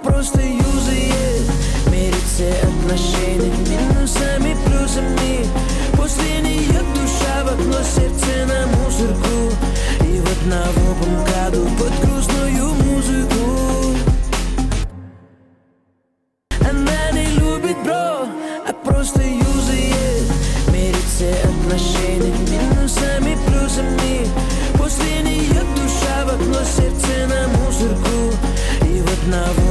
просто юзает, мерит все отношения минусами, плюсами. После нее душа в окно, сердце на мусорку. И вот на новом году под грустную музыку. Она не любит бро, а просто юзает, мерит все отношения минусами, плюсами. После нее душа в окно, сердце на мусорку. И вот на